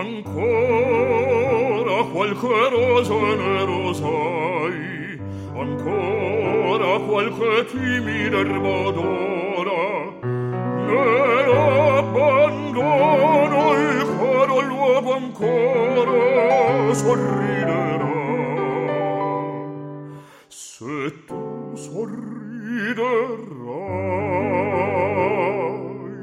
Ancora qualche rosa ne rosai, ancora qualche timida erba d'ora, nell'abbandono il caro luogo ancora sorriderà. Se tu sorriderai,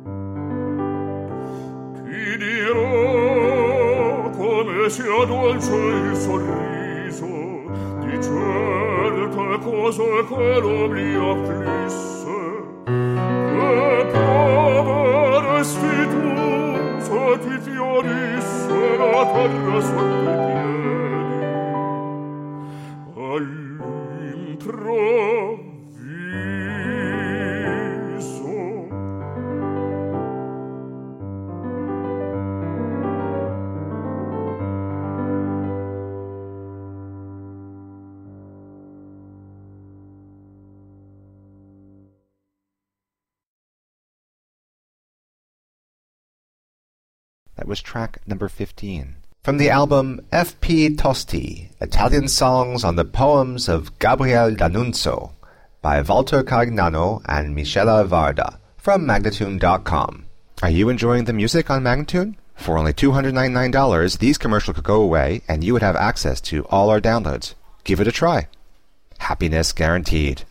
ti dirò come sia dolce il sorriso di certe cose che l'oblio afflisse, che proveresti tu se ti fiorisse la terra sotto i piedi all'improvviso. That was track number 15. From the album F.P. Tosti, Italian Songs on the Poems of Gabriele D'Annunzio, by Walter Carignano and Michela Varda, from Magnatune.com. Are you enjoying the music on Magnatune? For only $299, these commercials could go away and you would have access to all our downloads. Give it a try. Happiness guaranteed.